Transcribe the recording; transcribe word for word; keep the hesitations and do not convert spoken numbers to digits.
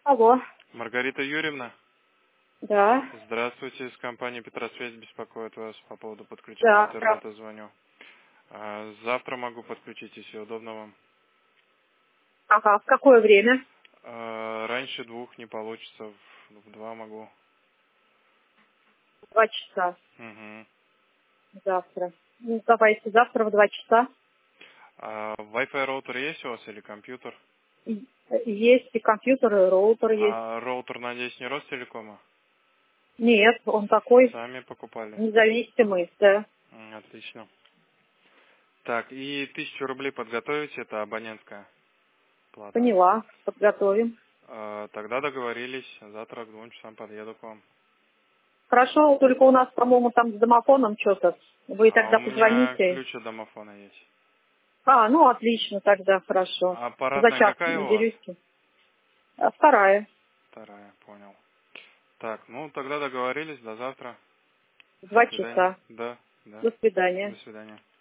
Алло. Маргарита Юрьевна, Да. здравствуйте, из компании Петросвязь беспокоит вас по поводу подключения Да. интернета, звоню. А, Завтра могу подключить, если удобно вам. Ага. В какое время? А, Раньше двух не получится, в в два могу. Два часа. Угу. Завтра. Ну, давайте завтра в два часа. А Wi-Fi роутер есть у вас или компьютер? И- Есть и компьютер, и роутер есть. А роутер, надеюсь, не Ростелекома? Нет, он такой Сами покупали? независимый, да. М, Отлично. Так, и тысячу рублей подготовите, это абонентская плата. Поняла. Подготовим. А, Тогда договорились, завтра к двум часам подъеду к вам. Хорошо, только у нас, по-моему, там с домофоном что-то. Вы А тогда у меня позвоните. ключ от домофона есть. А, ну отлично, тогда хорошо. А За аппаратная час какая у вас? наберете. А вторая. Вторая, понял. Так, ну тогда договорились, до завтра. До Два свидания. часа. Да, да. До свидания. До свидания.